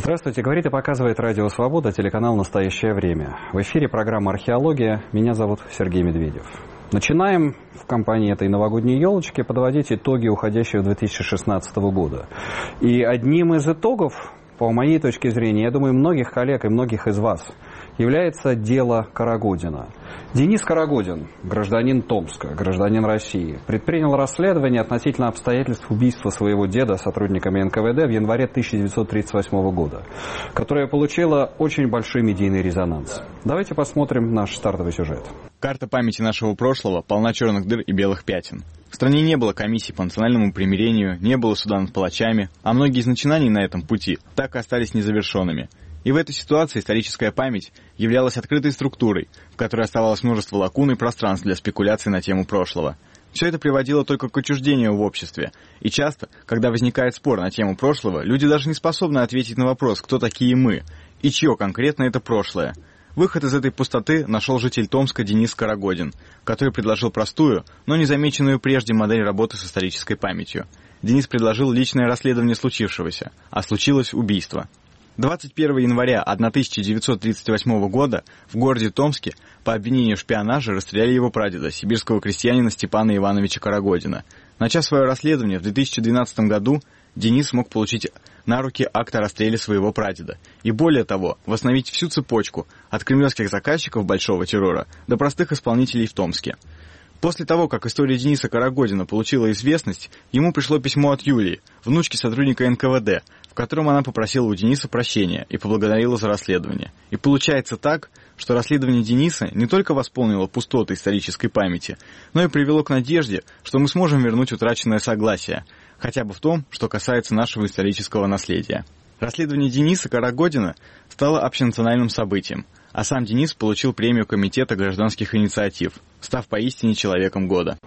Здравствуйте, говорит и показывает Радио Свобода, телеканал «Настоящее время». В эфире программа «Археология». Меня зовут Сергей Медведев. Начинаем в компании этой новогодней елочки подводить итоги уходящего 2016 года. И одним из итогов, по моей точке зрения, я думаю, многих коллег и многих из вас, является дело Карагодина. Денис Карагодин, гражданин Томска, гражданин России, предпринял расследование относительно обстоятельств убийства своего деда сотрудниками НКВД в январе 1938 года, которое получило очень большой медийный резонанс. Давайте посмотрим наш стартовый сюжет. Карта памяти нашего прошлого полна черных дыр и белых пятен. В стране не было комиссий по национальному примирению, не было суда над палачами, а многие из начинаний на этом пути так и остались незавершенными. И в этой ситуации историческая память являлась открытой структурой, в которой оставалось множество лакун и пространств для спекуляций на тему прошлого. Все это приводило только к отчуждению в обществе. И часто, когда возникает спор на тему прошлого, люди даже не способны ответить на вопрос, кто такие мы, и чье конкретно это прошлое. Выход из этой пустоты нашел житель Томска Денис Карагодин, который предложил простую, но незамеченную прежде модель работы с исторической памятью. Денис предложил личное расследование случившегося, а случилось убийство. 21 января 1938 года в городе Томске по обвинению в шпионаже расстреляли его прадеда, сибирского крестьянина Степана Ивановича Карагодина. Начав свое расследование в 2012 году, Денис смог получить на руки акт о расстреле своего прадеда. И более того, восстановить всю цепочку от кремлевских заказчиков большого террора до простых исполнителей в Томске. После того, как история Дениса Карагодина получила известность, ему пришло письмо от Юлии, внучки сотрудника НКВД, в котором она попросила у Дениса прощения и поблагодарила за расследование. И получается так, что расследование Дениса не только восполнило пустоты исторической памяти, но и привело к надежде, что мы сможем вернуть утраченное согласие, хотя бы в том, что касается нашего исторического наследия. Расследование Дениса Карагодина стало общенациональным событием, а сам Денис получил премию Комитета гражданских инициатив, став поистине человеком года.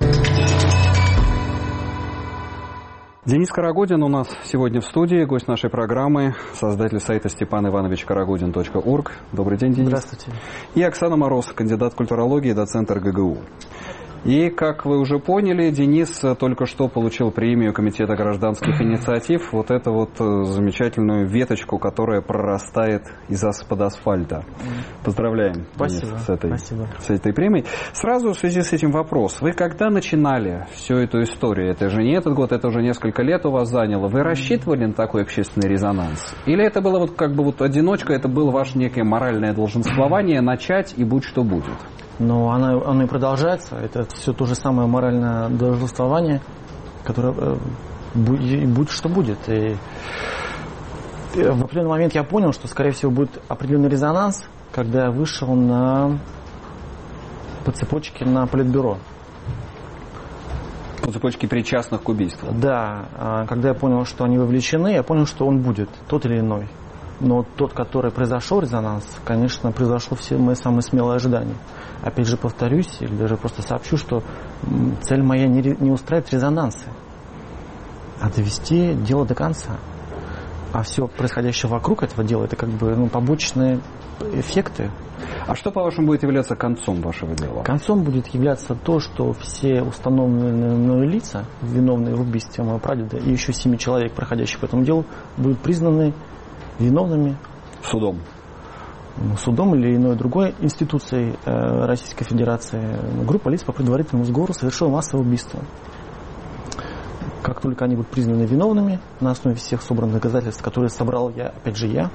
Денис Карагодин у нас сегодня в студии, гость нашей программы, создатель сайта stepanivanovichkaragодin.org. Добрый день, Денис. Здравствуйте. И Оксана Мороз, кандидат культурологии, доцент РГГУ. И, как вы уже поняли, Денис только что получил премию Комитета гражданских инициатив, вот эту вот замечательную веточку, которая прорастает из-под асфальта. Поздравляем, спасибо, Денис, с этой премией. Сразу в связи с этим вопрос. Вы когда начинали всю эту историю? Это же не этот год, это уже несколько лет у вас заняло. Вы рассчитывали на такой общественный резонанс? Или это было вот как бы вот одиночка, это было ваше некое моральное долженствование начать и будь что будет? Но оно и продолжается. Это все то же самое моральное долженствование, которое будет что будет. И в определенный момент я понял, что, скорее всего, будет определенный резонанс, когда я вышел по цепочке на политбюро. По цепочке причастных к убийству? Да. Когда я понял, что они вовлечены, я понял, что он будет, тот или иной. Но тот, который произошел, резонанс, конечно, произошел все мои самые смелые ожидания. Опять же повторюсь, или даже просто сообщу, что цель моя не устраивать резонансы, а довести дело до конца. А все происходящее вокруг этого дела, это как бы побочные эффекты. А что, по-вашему, будет являться концом вашего дела? Концом будет являться то, что все установленные мною лица, виновные в убийстве моего прадеда, и еще 7 человек, проходящих по этому делу, будут признаны виновными судом или иной другой институцией Российской Федерации. Группа лиц по предварительному сговору совершила массовое убийство. Как только они будут признаны виновными на основе всех собранных доказательств, которые собрал опять же я,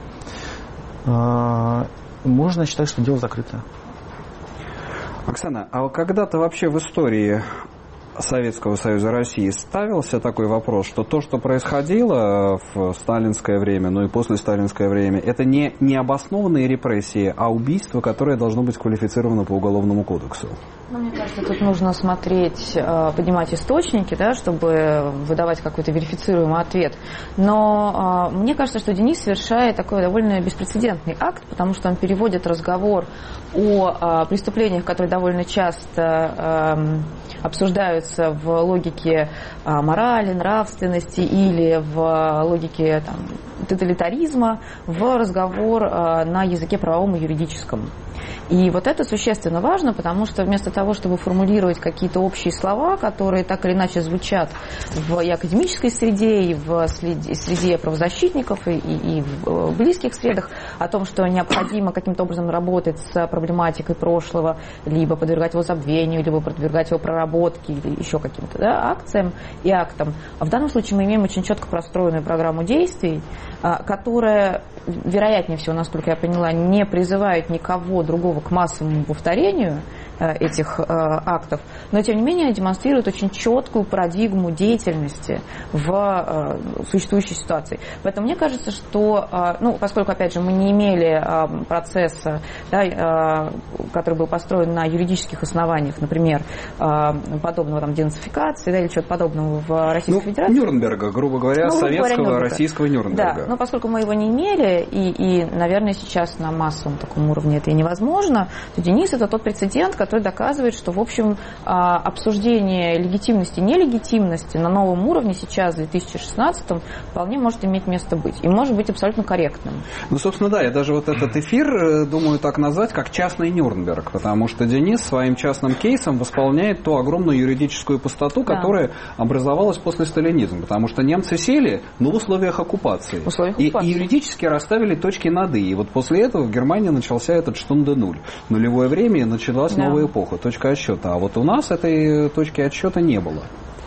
можно считать, что дело закрыто. Оксана, а когда-то вообще в истории Советского Союза России ставился такой вопрос, что то, что происходило в сталинское время, ну и после сталинское время, это не необоснованные репрессии, а убийство, которое должно быть квалифицировано по Уголовному кодексу? Ну, мне кажется, тут нужно смотреть, поднимать источники, да, чтобы выдавать какой-то верифицируемый ответ. Но мне кажется, что Денис совершает такой довольно беспрецедентный акт, потому что он переводит разговор о преступлениях, которые довольно часто обсуждаются упираются в логике морали, нравственности или в логике тоталитаризма в разговор на языке правовом и юридическом. И вот это существенно важно, потому что вместо того, чтобы формулировать какие-то общие слова, которые так или иначе звучат и академической среде, и в среде правозащитников, и в близких средах, о том, что необходимо каким-то образом работать с проблематикой прошлого, либо подвергать его забвению, либо подвергать его проработке, или еще каким-то акциям и актам. А в данном случае мы имеем очень четко простроенную программу действий, которая, вероятнее всего, насколько я поняла, не призывает никого другого к массовому повторению этих актов, но тем не менее демонстрирует очень четкую парадигму деятельности в существующей ситуации. Поэтому мне кажется, что, поскольку, опять же, мы не имели процесса, который был построен на юридических основаниях, например, подобного денацификации, или чего-то подобного в Российской Федерации. Нюрнберга, грубо говоря, советского, российского Нюрнберга. Да, но поскольку мы его не имели, и, наверное, сейчас на массовом таком уровне это и невозможно, то Денис — это тот прецедент, который доказывает, что, в общем, обсуждение легитимности и нелегитимности на новом уровне сейчас, в 2016-м, вполне может иметь место быть. И может быть абсолютно корректным. Собственно, да, я даже вот этот эфир думаю так назвать, как частный Нюрнберг, потому что Денис своим частным кейсом восполняет ту огромную юридическую пустоту, которая образовалась после сталинизма, потому что немцы сели, но в условиях оккупации. И юридически расставили точки над «и». И вот после этого в Германии начался этот штунде нуль. Нулевое время, и началась новая эпоха, точка отсчета. А вот у нас этой точки отсчета не было.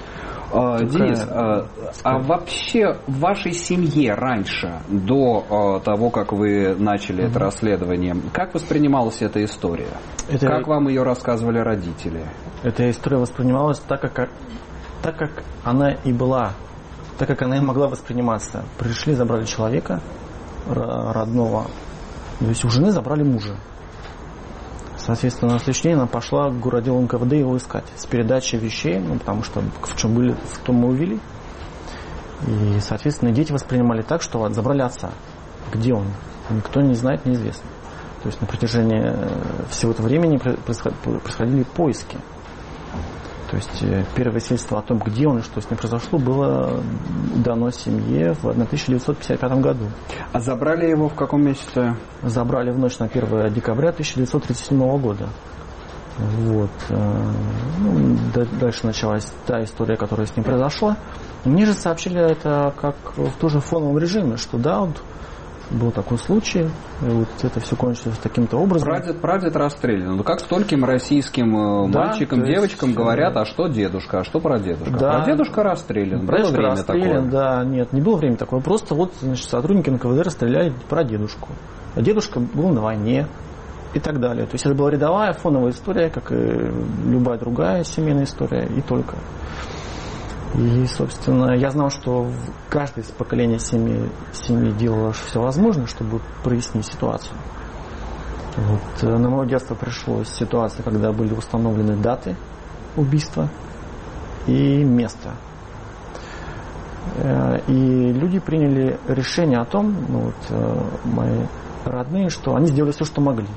Денис, а вообще в вашей семье раньше, до того, как вы начали это расследование, как воспринималась эта история? Как вам ее рассказывали родители? Эта история воспринималась так, как она и была, так, как она и могла восприниматься. Пришли, забрали человека родного, то есть у жены забрали мужа. Соответственно, на следующий день она пошла к городделу НКВД его искать с передачей вещей, потому что в чем были, в том мы увели. И, соответственно, дети воспринимали так, что забрали отца. Где он? Никто не знает, неизвестно. То есть на протяжении всего этого времени происходили поиски. То есть первое свидетельство о том, где он и что с ним произошло, было дано семье в 1955 году. А забрали его в каком месяце? Забрали в ночь на 1 декабря 1937 года. Вот. Дальше началась та история, которая с ним произошла. Мне же сообщили это как в тоже фоновом режиме, что да, вот был такой случай, и вот это все кончилось таким-то образом. Прадед расстрелян. Ну, как стольким российским мальчикам, девочкам говорят, а что дедушка, а что прадедушка? Да. Прадедушка расстрелян. Было время такое? Да, нет, не было времени такое. Просто вот, сотрудники НКВД расстреляли прадедушку. А дедушка был на войне и так далее. То есть это была рядовая фоновая история, как и любая другая семейная история, и только. И, собственно, я знал, что каждое из поколений семьи делало все возможное, чтобы прояснить ситуацию. Вот. На мое детство пришлась ситуация, когда были установлены даты убийства и место. И люди приняли решение о том, мои родные, что они сделали все, что могли.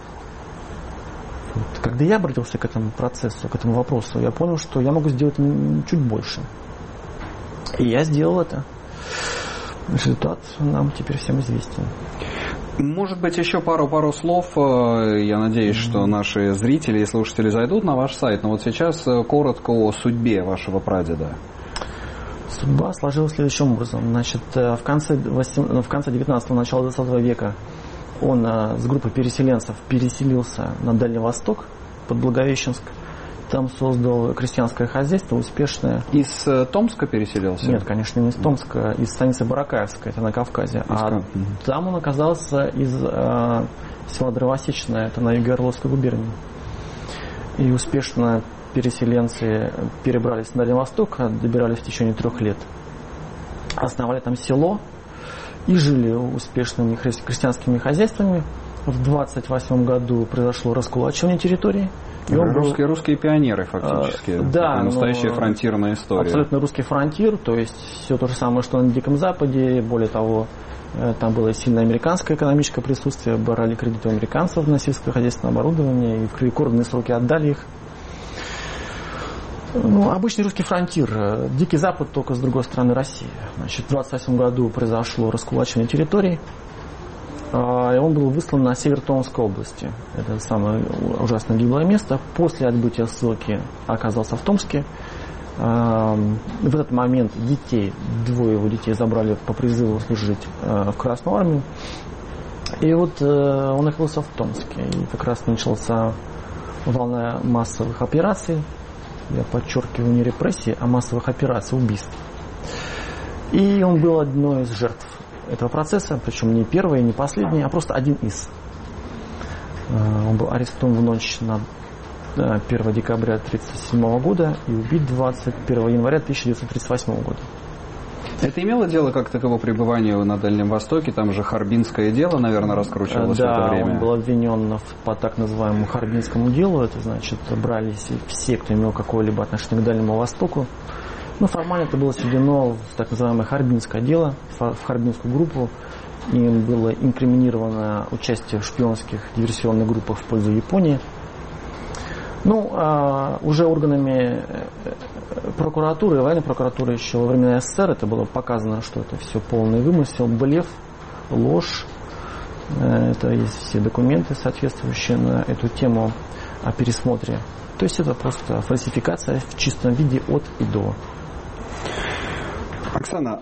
Вот. Когда я обратился к этому процессу, к этому вопросу, я понял, что я могу сделать чуть больше. И я сделал это. Результат нам теперь всем известен. Может быть, еще пару слов. Я надеюсь, что наши зрители и слушатели зайдут на ваш сайт. Но вот сейчас коротко о судьбе вашего прадеда. Судьба сложилась следующим образом. Значит, в конце 19-го, начала 20 века он с группой переселенцев переселился на Дальний Восток, под Благовещенск. Там создал крестьянское хозяйство успешное. Из Томска переселился? Нет, конечно, не из Томска, из станицы Баракаевская, это на Кавказе. Там он оказался из села Дровосечное, это на юге Орловской губернии. И успешно переселенцы перебрались на Дальний Восток, добирались в течение 3 лет. Основали там село и жили успешными крестьянскими хозяйствами. В 28 году произошло раскулачивание территории. Русские пионеры, фактически. Да, настоящая фронтирная история. Абсолютно русский фронтир, то есть все то же самое, что на Диком Западе. Более того, там было сильное американское экономическое присутствие, брали кредиты у американцев на сельскохозяйственное оборудование и в рекордные сроки отдали их. Ну, обычный русский фронтир. Дикий Запад, только с другой стороны России. Значит, в 1928 году произошло раскулачивание территорий, и он был выслан на север Томской области. Это самое ужасно гиблое место. После отбытия ссылки оказался в Томске. В этот момент двое его детей забрали по призыву служить в Красную армию. И вот он находился в Томске. И как раз начался волна массовых операций. Я подчеркиваю, не репрессий, а массовых операций, убийств. И он был одной из жертв этого процесса, причем не первый, не последний, а просто один из. Он был арестован в ночь на 1 декабря 1937 года и убит 21 января 1938 года. Это имело дело как таково пребыванию на Дальнем Востоке? Там же Харбинское дело, наверное, раскручивалось в это время. Да, он был обвинен по так называемому Харбинскому делу. Это значит, брались все, кто имел какое-либо отношение к Дальнему Востоку. Но формально это было сведено в так называемое Харбинское дело, в Харбинскую группу. Им было инкриминировано участие в шпионских диверсионных группах в пользу Японии. Ну, уже органами прокуратуры, военной прокуратуры еще во времена СССР это было показано, что это все полный вымысел, блеф, ложь. Это есть все документы, соответствующие на эту тему о пересмотре. То есть это просто фальсификация в чистом виде от и до. Оксана,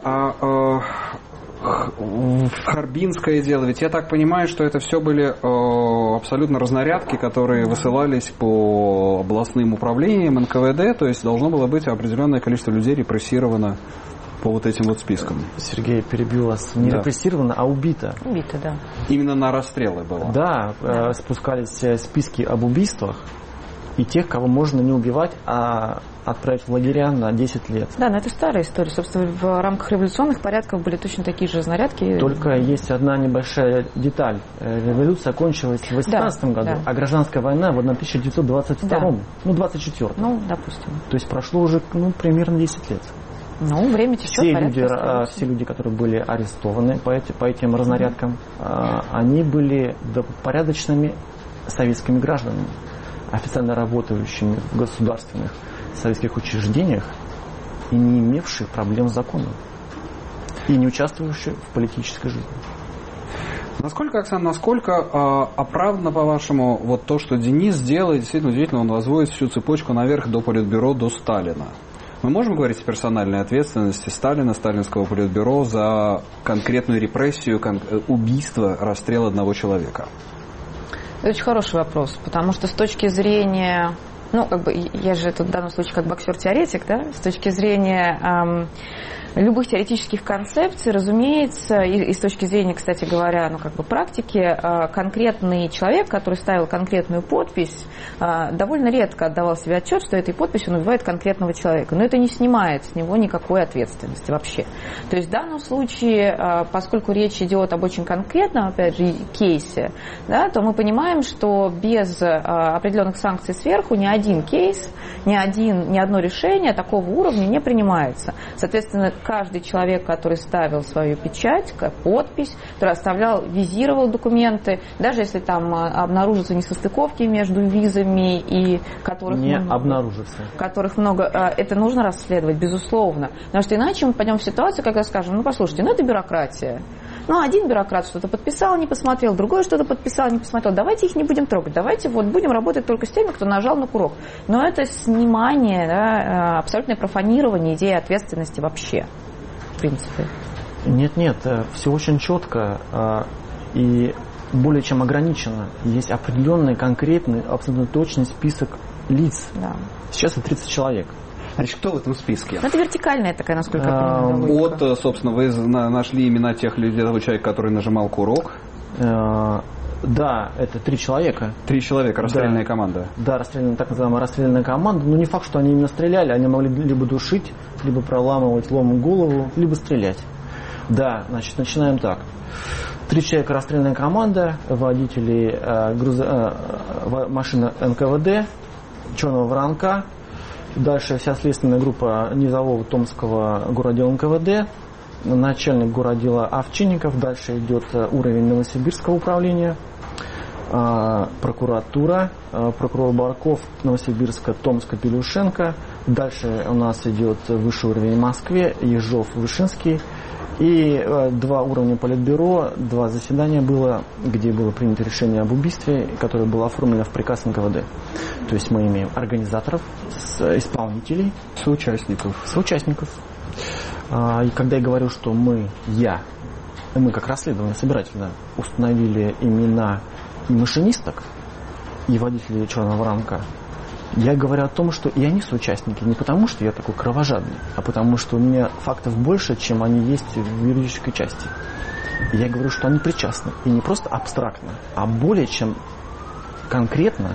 Харбинское дело, ведь я так понимаю, что это все были абсолютно разнарядки, которые высылались по областным управлениям НКВД, то есть должно было быть определенное количество людей репрессировано по вот этим вот спискам. Сергей, перебил вас. Не репрессировано, а убито. Убито, да. Именно на расстрелы было. Да, спускались списки об убийствах и тех, кого можно не убивать, а отправить в лагеря на 10 лет. Да, но это старая история. Собственно, в рамках революционных порядков были точно такие же разнарядки. Только есть одна небольшая деталь. Революция кончилась в 18 году, а гражданская война в 1922, 24. Ну, допустим. То есть прошло уже примерно 10 лет. Ну, время течет. Все люди, которые были арестованы по этим разнарядкам, они были порядочными советскими гражданами, официально работающими в государственных советских учреждениях и не имевшие проблем с законом и не участвующие в политической жизни. Насколько, Оксана, оправдано, по-вашему, вот то, что Денис делает, действительно удивительно, он возводит всю цепочку наверх до Политбюро, до Сталина. Мы можем говорить о персональной ответственности Сталина, сталинского Политбюро за конкретную репрессию, убийство, расстрел одного человека? Это очень хороший вопрос, потому что с точки зрения, я же тут в данном случае как боксер-теоретик, да, с точки зрения любых теоретических концепций, разумеется, и с точки зрения, кстати говоря, практики, конкретный человек, который ставил конкретную подпись, довольно редко отдавал себе отчет, что этой подписью он убивает конкретного человека. Но это не снимает с него никакой ответственности вообще. То есть в данном случае, поскольку речь идет об очень конкретном, опять же, кейсе, да, то мы понимаем, что без определенных санкций сверху ни один кейс, ни одно решение такого уровня не принимается. Соответственно, каждый человек, который ставил свою печать, подпись, который визировал документы, даже если там обнаружатся несостыковки между визами и которых много, это нужно расследовать, безусловно. Потому что иначе мы пойдем в ситуацию, когда скажем, послушайте, это бюрократия. Один бюрократ что-то подписал, не посмотрел, другой что-то подписал, не посмотрел. Давайте их не будем трогать, давайте будем работать только с теми, кто нажал на курок. Но это снимание, абсолютное профанирование идеи ответственности вообще, в принципе. Нет, все очень четко и более чем ограничено. Есть определенный, конкретный, абсолютно точный список лиц. Да. Сейчас это 30 человек. Значит, кто в этом списке? Это вертикальная такая, насколько я понимаю. Собственно, вы нашли имена тех людей, того человека, который нажимал курок. Да, это 3 человека. 3 человека, расстрельная команда. Да, так называемая расстрельная команда. Но не факт, что они именно стреляли. Они могли либо душить, либо проламывать ломом голову, либо стрелять. Да, значит, начинаем так. 3 человека расстрельная команда, водители машины НКВД, черного воронка. Дальше вся следственная группа низового Томского городдела НКВД, начальник городдела Овчинников, дальше идет уровень Новосибирского управления, прокуратура, прокурор Барков, Новосибирска, Томска, Пелюшенко, Дальше у нас идет высший уровень в Москве, Ежов, Вышинский. И 2 уровня политбюро, 2 заседания было, где было принято решение об убийстве, которое было оформлено в приказ НКВД. То есть мы имеем организаторов, исполнителей, соучастников. И когда я говорю, что мы как расследование собирательно установили имена и машинисток, и водителей черного рамка, я говорю о том, что и они соучастники не потому, что я такой кровожадный, а потому, что у меня фактов больше, чем они есть в юридической части. И я говорю, что они причастны. И не просто абстрактно, а более чем конкретно.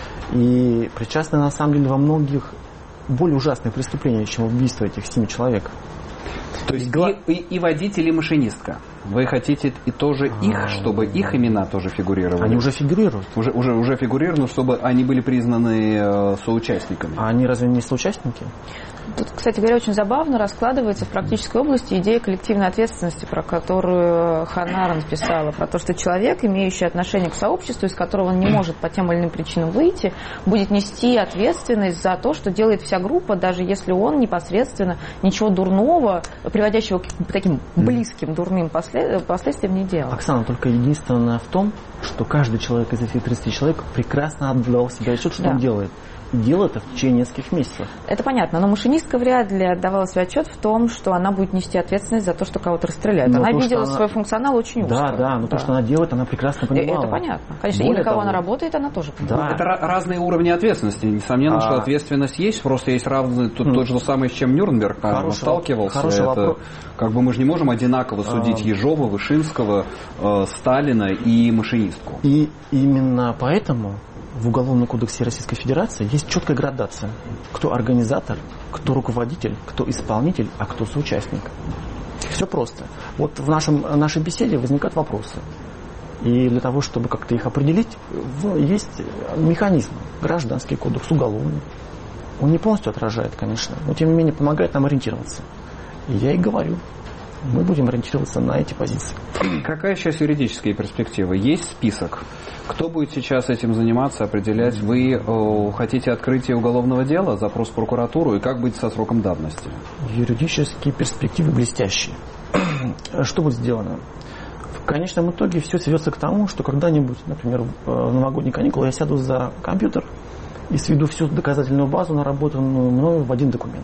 И причастны на самом деле во многих более ужасных преступлениях, чем убийство этих 7 человек. То есть и водитель, и машинистка. Вы хотите и тоже их, чтобы их имена тоже фигурировали? Они уже фигурируют. Уже фигурируют, чтобы они были признаны соучастниками. А они разве не соучастники? Тут, кстати говоря, очень забавно раскладывается в практической области идея коллективной ответственности, про которую Ханна Аренд писала, про то, что человек, имеющий отношение к сообществу, из которого он не может по тем или иным причинам выйти, будет нести ответственность за то, что делает вся группа, даже если он непосредственно ничего дурного, приводящего к таким близким дурным последствиям, не делал. Оксана, только единственное в том, что каждый человек из этих 30 человек прекрасно отдавал себе отчет, что он делает. И делает это в течение нескольких месяцев. Это понятно, но машинистка вряд ли отдавала себе отчет в том, что она будет нести ответственность за то, что кого-то расстреляют. Она видела свой функционал очень узко. Но то, что она делает, она прекрасно понимала. Это понятно. Конечно, и на кого она работает, она тоже понимает. Это разные уровни ответственности. Несомненно, что ответственность есть, просто есть равный тот же самый, с чем Нюрнберг сталкивался. Как бы мы же не можем одинаково судить Ежова, Вышинского, Сталина и машинистку. И именно поэтому в Уголовном кодексе Российской Федерации есть четкая градация. Кто организатор, кто руководитель, кто исполнитель, а кто соучастник. Все просто. Вот в нашей беседе возникают вопросы. И для того, чтобы как-то их определить, есть механизм. Гражданский кодекс, уголовный. Он не полностью отражает, конечно, но тем не менее помогает нам ориентироваться. И я и говорю. Мы будем ориентироваться на эти позиции. Какая сейчас юридическая перспектива? Есть список? Кто будет сейчас этим заниматься, определять? Вы хотите открытие уголовного дела, запрос в прокуратуру, и как быть со сроком давности? Юридические перспективы блестящие. Что будет сделано? В конечном итоге все сведется к тому, что когда-нибудь, например, в новогодние каникулы я сяду за компьютер и сведу всю доказательную базу, наработанную мною, в один документ.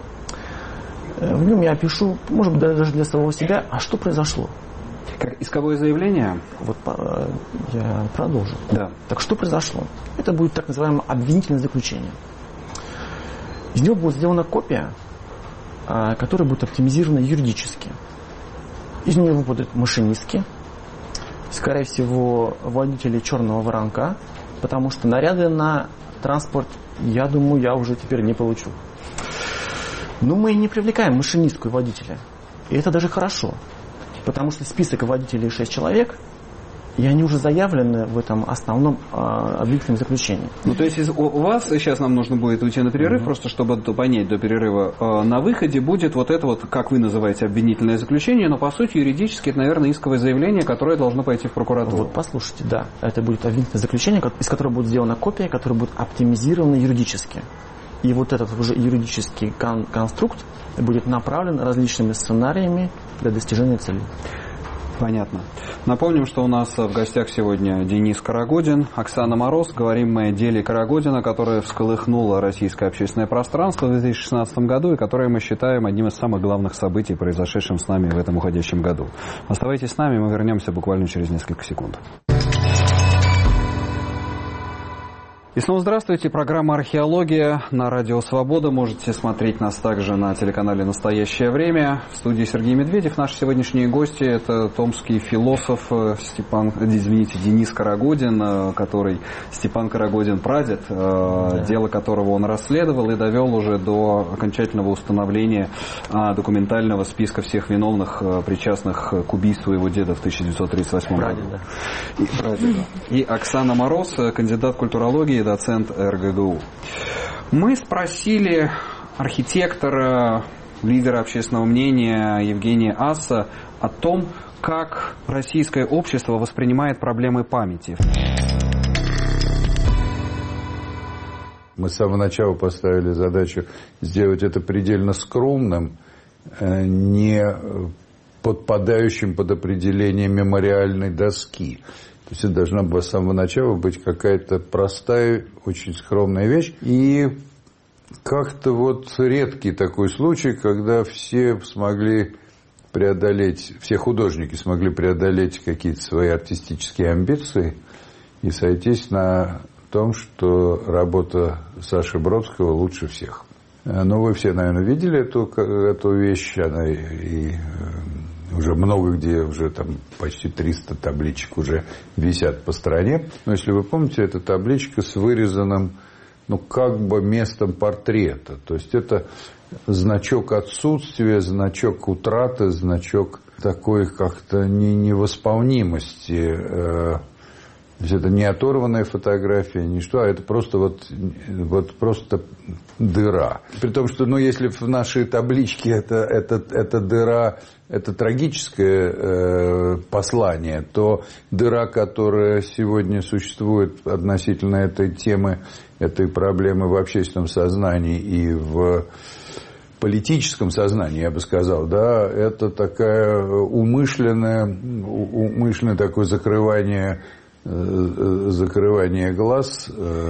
В нем я опишу, может быть, даже для самого себя, а что произошло. Как исковое заявление? Вот я продолжу. Да. Так что произошло? Это будет так называемое обвинительное заключение. Из него будет сделана копия, которая будет оптимизирована юридически. Из нее выпадут машинистки, скорее всего, водители черного воронка, потому что наряды на транспорт, я думаю, я уже теперь не получу. Но мы не привлекаем машинистку и водителя. И это даже хорошо. Потому что список водителей 6 человек, и они уже заявлены в этом основном обвинительном заключении. Ну, то есть у вас, сейчас нам нужно будет уйти на перерыв, просто чтобы понять до перерыва, на выходе будет вот это вот, как вы называете, обвинительное заключение, но по сути юридически это, наверное, исковое заявление, которое должно пойти в прокуратуру. Вот послушайте, да, это будет обвинительное заключение, из которого будет сделана копия, которая будет оптимизирована юридически. И вот этот уже юридический конструкт будет направлен различными сценариями для достижения целей. Понятно. Напомним, что у нас в гостях сегодня Денис Карагодин, Оксана Мороз. Говорим мы о деле Карагодина, которое всколыхнуло российское общественное пространство в 2016 году и которое мы считаем одним из самых главных событий, произошедшим с нами в этом уходящем году. Оставайтесь с нами, мы вернемся буквально через несколько секунд. И снова здравствуйте. Программа «Археология» на Радио Свобода. Можете смотреть нас также на телеканале «Настоящее время». В студии Сергей Медведев. Наши сегодняшние гости – это томский философ Денис Карагодин, который Степан Карагодин прадед, дело которого он расследовал и довел уже до окончательного установления документального списка всех виновных, причастных к убийству его деда в 1938 году. И Оксана Мороз, кандидат культурологии, доцент РГГУ. Мы спросили архитектора, лидера общественного мнения Евгения Асса о том, как российское общество воспринимает проблемы памяти. Мы с самого начала поставили задачу сделать это предельно скромным, не подпадающим под определение мемориальной доски. То есть это должна была с самого начала быть какая-то простая, очень скромная вещь. И как-то вот редкий такой случай, когда все смогли преодолеть, все художники смогли преодолеть какие-то свои артистические амбиции и сойтись на том, что работа Саши Бродского лучше всех. Ну, вы все, наверное, видели эту вещь, она и уже много где, уже там почти 300 табличек уже висят по стране. Но если вы помните, это табличка с вырезанным, ну, как бы местом портрета. То есть это значок отсутствия, значок утраты, значок такой как-то невосполнимости. То есть это не оторванная фотография, ничто, а это просто вот просто дыра. При том, что, ну, если в нашей табличке это дыра, это трагическое послание, то дыра, которая сегодня существует относительно этой темы, этой проблемы в общественном сознании и в политическом сознании, я бы сказал, да, это такая умышленное такое закрывание глаз,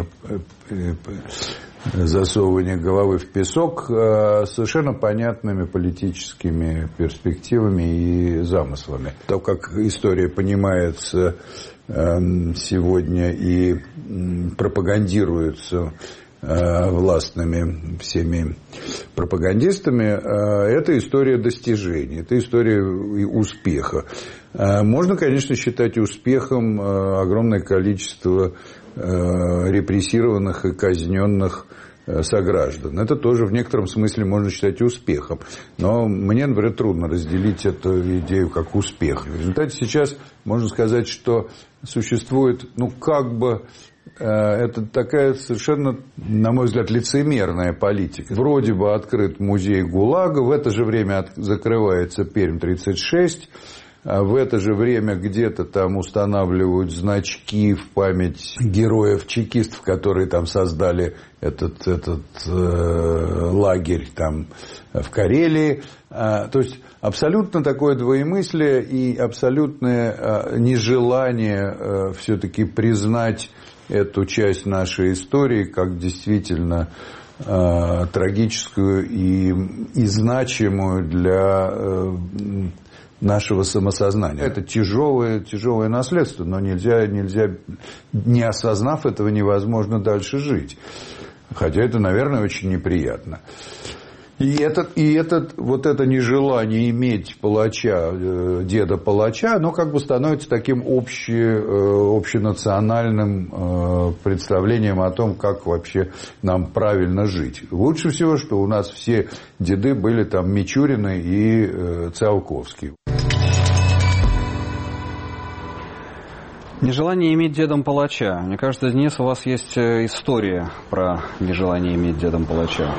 засовывание головы в песок совершенно понятными политическими перспективами и замыслами. То, как история понимается сегодня и пропагандируется властными всеми пропагандистами, это история достижений, это история успеха. Можно, конечно, считать успехом огромное количество репрессированных и казненных сограждан. Это тоже в некотором смысле можно считать успехом. Но мне, например, трудно разделить эту идею как успех. В результате сейчас можно сказать, что существует, ну, как бы, это такая совершенно, на мой взгляд, лицемерная политика. Вроде бы открыт музей ГУЛАГа, в это же время закрывается Пермь-36, в это же время где-то там устанавливают значки в память героев-чекистов, которые там создали этот лагерь там в Карелии. То есть абсолютно такое двоемыслие и абсолютное нежелание все-таки признать эту часть нашей истории как действительно трагическую и значимую для нашего самосознания. Это тяжелое наследство, но нельзя, не осознав этого, невозможно дальше жить. Хотя это, наверное, очень неприятно. И это нежелание иметь палача, деда палача, оно как бы становится таким общенациональным представлением о том, как вообще нам правильно жить. Лучше всего, что у нас все деды были там Мичурины и Циолковский. Нежелание иметь дедом палача. Мне кажется, Денис, у вас есть история про нежелание иметь дедом палача.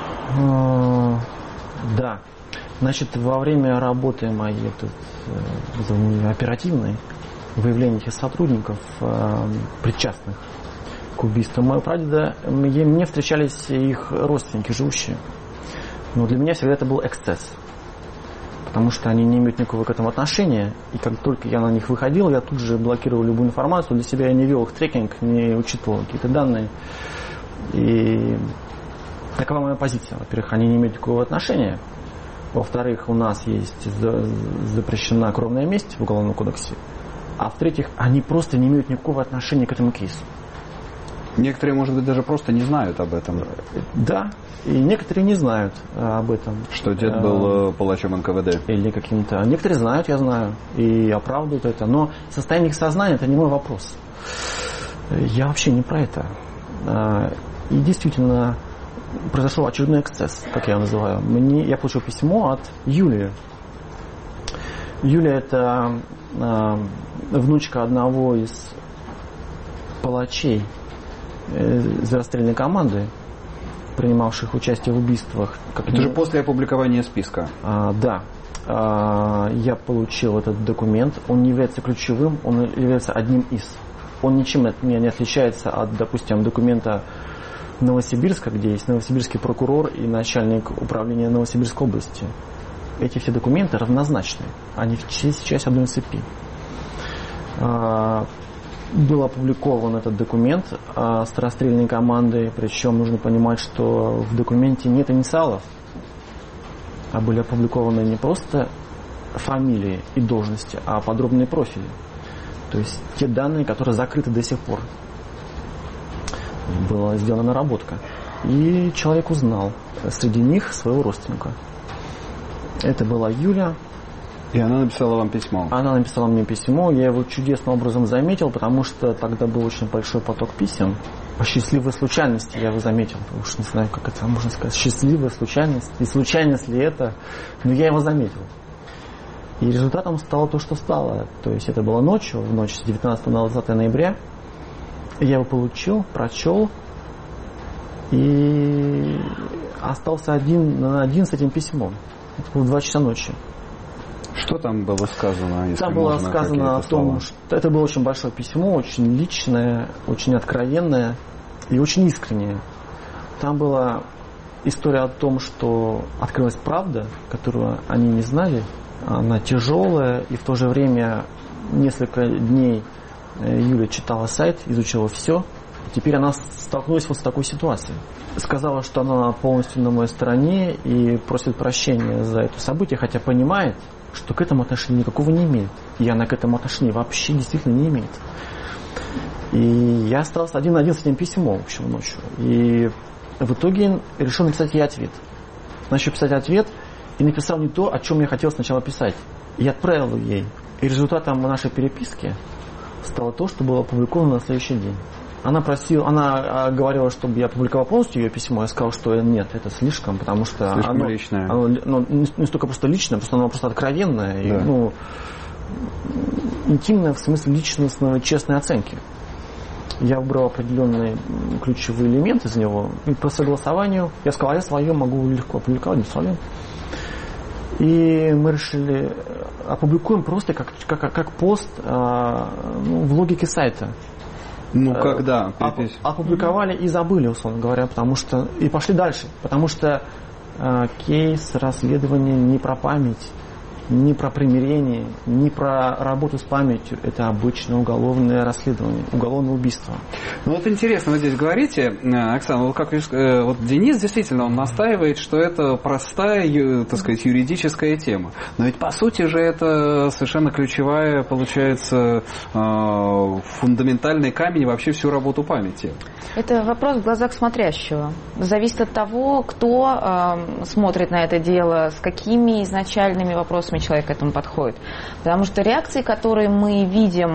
Да. Значит, во время работы моей оперативной, выявления этих сотрудников, причастных к убийству моего прадеда, мне встречались их родственники, живущие. Но для меня всегда это был эксцесс. Потому что они не имеют никакого к этому отношения. И как только я на них выходил, я тут же блокировал любую информацию. Для себя я не вел их трекинг, не учитывал какие-то данные. И такова моя позиция. Во-первых, они не имеют никакого отношения. Во-вторых, у нас есть запрещена кровная месть в Уголовном кодексе. А в-третьих, они просто не имеют никакого отношения к этому кейсу. Некоторые, может быть, даже просто не знают об этом. Да, и некоторые не знают об этом. Что дед был палачом НКВД. Или каким-то. Некоторые знают, я знаю, и оправдывают это. Но состояние их сознания – это не мой вопрос. Я вообще не про это. И действительно, произошел очередной эксцесс, как я его называю. Я получил письмо от Юлии. Юлия – это внучка одного из палачей из расстрельной команды, принимавших участие в убийствах. Это же после опубликования списка. Да. Я получил этот документ. Он не является ключевым, он является одним из. Он ничем от меня не отличается от, допустим, документа Новосибирска, где есть новосибирский прокурор и начальник управления Новосибирской области. Эти все документы равнозначны. Они часть одной цепи. Был опубликован этот документ с расстрельной командой, причем нужно понимать, что в документе нет инициалов, а были опубликованы не просто фамилии и должности, а подробные профили. То есть те данные, которые закрыты до сих пор. Была сделана наработка. И человек узнал среди них своего родственника. Это была Юля. И она написала вам письмо? Она написала мне письмо. Я его чудесным образом заметил, потому что тогда был очень большой поток писем. По счастливой случайности я его заметил. Уж не знаю, как это можно сказать. Счастливая случайность. И случайность ли это? Но я его заметил. И результатом стало то, что стало. То есть это было ночью, в ночь с 19 на 20 ноября. Я его получил, прочел. И остался один на один с этим письмом. Это было 2 часа ночи. Что там было сказано? Если там было сказано о том, что это было очень большое письмо, очень личное, очень откровенное и очень искреннее. Там была история о том, что открылась правда, которую они не знали. Она тяжелая, и в то же время несколько дней Юля читала сайт, изучила все. Теперь она столкнулась вот с такой ситуацией. Сказала, что она полностью на моей стороне и просит прощения за это событие, хотя понимает, что к этому отношения никакого не имеет. И она к этому отношения вообще действительно не имеет. И я остался один на один с этим письмом, в общем, ночью. И в итоге решил написать ей ответ. Начал писать ответ и написал не то, о чем я хотел сначала писать. И отправил ей. И результатом нашей переписки стало то, что было опубликовано на следующий день. Она говорила, чтобы я опубликовал полностью ее письмо. Я сказал, что нет, это слишком, потому что слишком личное. Оно не столько просто личное, просто оно просто откровенное, да. И, интимное в смысле личностной честной оценки. Я выбрал определенные ключевые элементы из него. И по согласованию я сказал, я свое могу легко опубликовать, без проблем. И мы решили, опубликуем просто как пост в логике сайта. Ну, когда? Опубликовали и забыли, условно говоря, потому что... И пошли дальше, потому что кейс расследования не про память, не про примирение, не про работу с памятью. Это обычное уголовное расследование, уголовное убийство. Ну вот интересно, вы здесь говорите, Оксана, вот Денис действительно, он настаивает, что это простая, так сказать, юридическая тема. Но ведь по сути же это совершенно ключевая, получается, фундаментальный камень вообще всю работу памяти. Это вопрос в глазах смотрящего. Зависит от того, кто смотрит на это дело, с какими изначальными вопросами человек к этому подходит. Потому что реакции, которые мы видим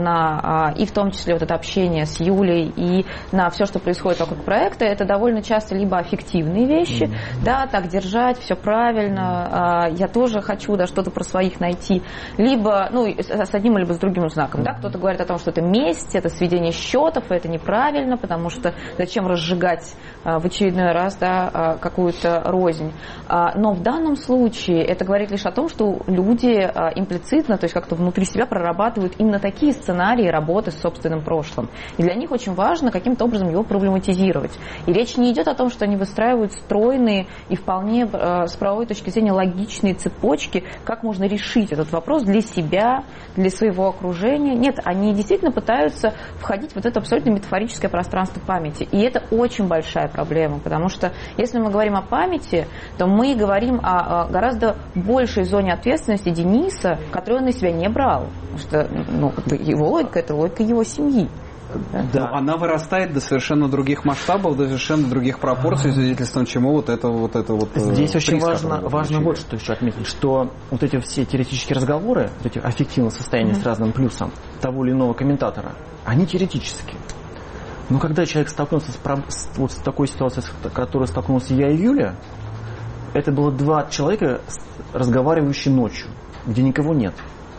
и в том числе вот это общение с Юлей, и на все, что происходит вокруг проекта, это довольно часто либо аффективные вещи, да, так держать, все правильно, я тоже хочу, да, что-то про своих найти, либо, с одним либо с другим знаком, да, кто-то говорит о том, что это месть, это сведение счетов, и это неправильно, потому что зачем разжигать в очередной раз, да, какую-то рознь. Но в данном случае это говорит лишь о том, что люди имплицитно, то есть как-то внутри себя прорабатывают именно такие сценарии работы с собственным прошлым. И для них очень важно каким-то образом его проблематизировать. И речь не идет о том, что они выстраивают стройные и вполне с правовой точки зрения логичные цепочки, как можно решить этот вопрос для себя, для своего окружения. Нет, они действительно пытаются входить в вот это абсолютно метафорическое пространство памяти. И это очень большая проблема, потому что если мы говорим о памяти, то мы говорим о гораздо большей зоне ответственности Дениса, которую он на себя не брал. Потому что его логика – это логика его семьи. Да. Она вырастает до совершенно других масштабов, до совершенно других пропорций, свидетельством чему вот это. Здесь очень важно вот что еще отметить, что вот эти все теоретические разговоры, вот эти аффективные состояния с разным плюсом того или иного комментатора, они теоретические. Но когда человек столкнулся с такой ситуацией, с которой столкнулся я и Юля, это было 2 человека, разговаривающие ночью, где никого нет.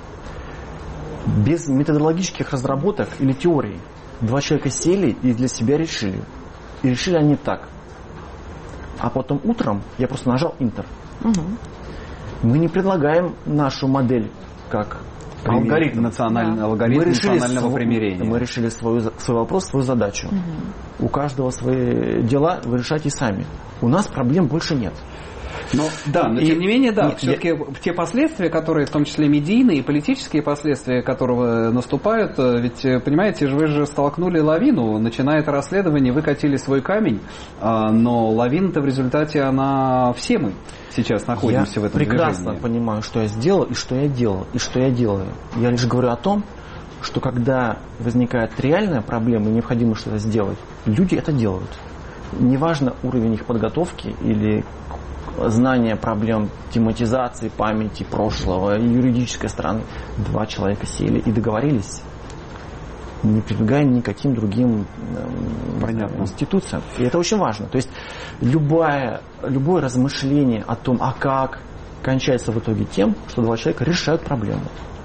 Без методологических разработок или теорий. 2 человека сели и для себя решили. И решили они так. А потом утром я просто нажал Enter. Мы не предлагаем нашу модель как алгоритм национального примирения. Мы решили свой вопрос, свою задачу. У каждого свои дела вы решайте сами. У нас проблем больше нет. Но тем не менее, все-таки те последствия, которые, в том числе медийные и политические последствия, которые наступают, ведь, понимаете, вы же столкнули лавину, начиная это расследование, вы катили свой камень, но лавина-то в результате, все мы сейчас находимся в этом движении. Я прекрасно понимаю, что я сделал и что я делал, и что я делаю. Я лишь говорю о том, что когда возникает реальная проблема и необходимо что-то сделать, люди это делают. Неважно уровень их подготовки или знание проблем тематизации, памяти прошлого и юридической стороны. 2 человека сели и договорились, не прибегая никаким другим институциям. И это очень важно. То есть любое размышление о том, как кончается в итоге тем, что 2 человека решают проблему.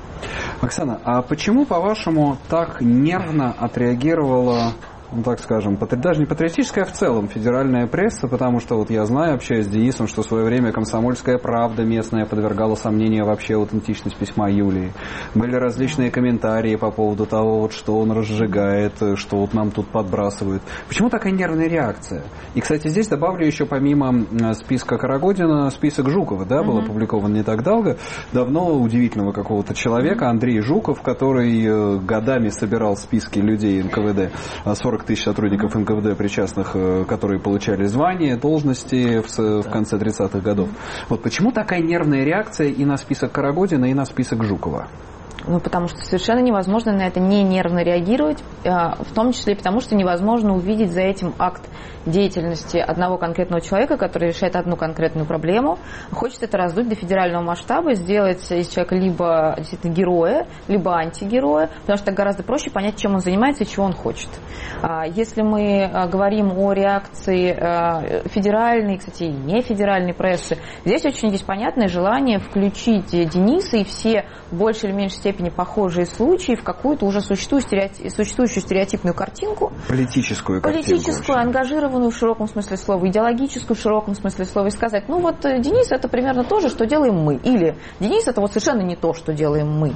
Оксана, а почему, по-вашему, так нервно отреагировала, так скажем, даже не патриотическая, а в целом федеральная пресса, потому что вот я знаю, общаясь с Денисом, что в свое время «Комсомольская правда» местная подвергала сомнению вообще аутентичность письма Юлии. Были различные комментарии по поводу того, что он разжигает, что вот нам тут подбрасывают. Почему такая нервная реакция? И, кстати, здесь добавлю еще помимо списка Карагодина, список Жукова, был опубликован не так давно, удивительного какого-то человека, Андрей Жуков, который годами собирал списки людей НКВД, 40 тысяч сотрудников НКВД, причастных, которые получали звания, должности в конце 30-х годов. Вот почему такая нервная реакция и на список Карагодина, и на список Жукова? Потому что совершенно невозможно на это не нервно реагировать, в том числе и потому, что невозможно увидеть за этим акт деятельности одного конкретного человека, который решает одну конкретную проблему, хочет это раздуть до федерального масштаба, сделать из человека либо действительно героя, либо антигероя, потому что так гораздо проще понять, чем он занимается и чего он хочет. Если мы говорим о реакции федеральной, кстати, и нефедеральной прессы, здесь очень есть понятное желание включить Дениса и все в большей или меньшей степени похожие случаи в какую-то уже существующую стереотипную картинку. Политическую, ангажированную в широком смысле слова, идеологическую в широком смысле слова, и сказать, Денис это примерно то же, что делаем мы. Или Денис это совершенно не то, что делаем мы.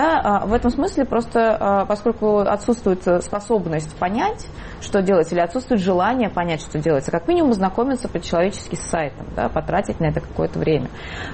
В этом смысле просто, поскольку отсутствует способность понять, что делать, или отсутствует желание понять, что делается, как минимум ознакомиться по-человечески с сайтом, потратить на это какое-то время,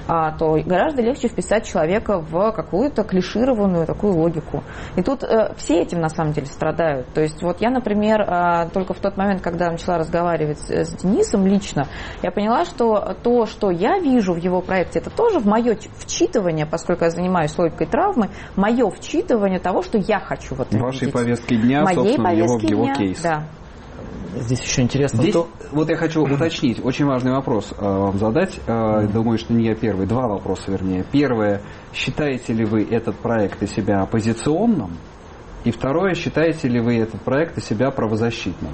то гораздо легче вписать человека в какую-то клишированную такую логику. И тут все этим на самом деле страдают. То есть я, например, только в тот момент, когда начала разговаривать с Денисом лично, я поняла, что то, что я вижу в его проекте, это тоже в мое вчитывание, поскольку я занимаюсь логикой травмы, мое вчитывание того, что я хочу в этом видеть. Вашей повестки дня, собственно, его кейс. Да. Здесь еще интересно. Вот я хочу уточнить, очень важный вопрос вам задать. Думаю, что не я первый. 2 вопроса, вернее. Первое, считаете ли вы этот проект из себя оппозиционным? И второе, считаете ли вы этот проект из себя правозащитным?